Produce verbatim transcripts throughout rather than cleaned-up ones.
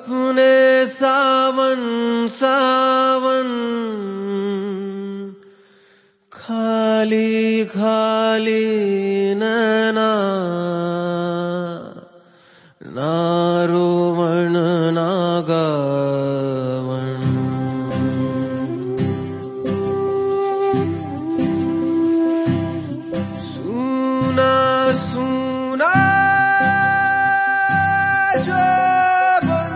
अपने सावन सावन खाली खाली नैना, ना रोवण ना गावन। सुना सुना जोबन,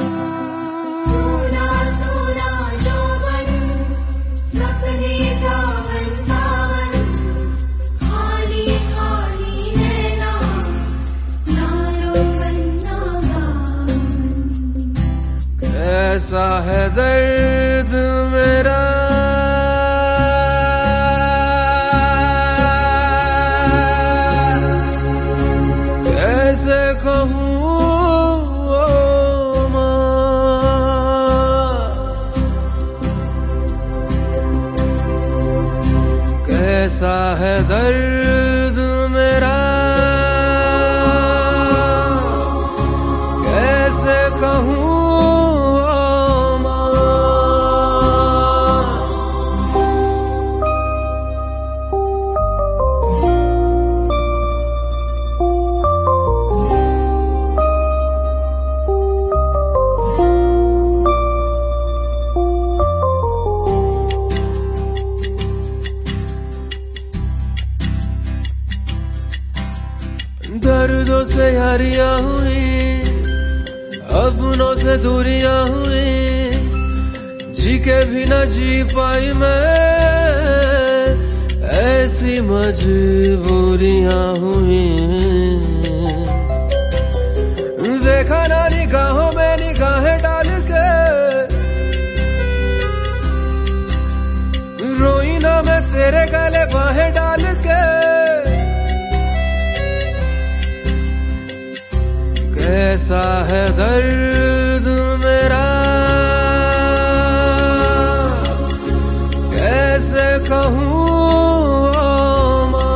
सुना सुना जोबन, सपने सावन सावन, खाली खाली नैना, ना रोवन ना गावन। कैसा है दर्द मेरा, कैसे कहूँ ओ माँ, कैसा है दर्द मेरा, कैसे कहूँ ओ माँ। दर्दों से यारियां हुई, अपनों से दूरियां हुई, जी के भी न जी पाई मैं, ऐसी मजबूरियां हुई। देखा ना निगाहों में निगाहें डाल के, रोई ना मैं तेरे गले बाहें डाल के। कैसा है दर्द मेरा, कैसे कहूँ ओ माँ।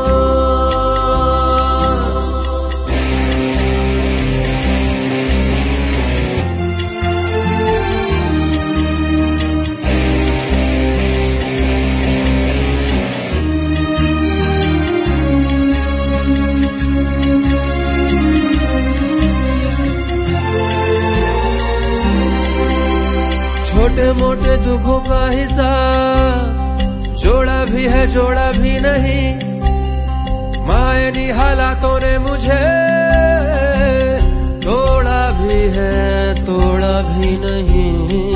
छोटे मोटे दुखों का हिसाब जोड़ा भी है जोड़ा भी नहीं, मायनी हालातों ने मुझे तोड़ा भी है तोड़ा भी नहीं।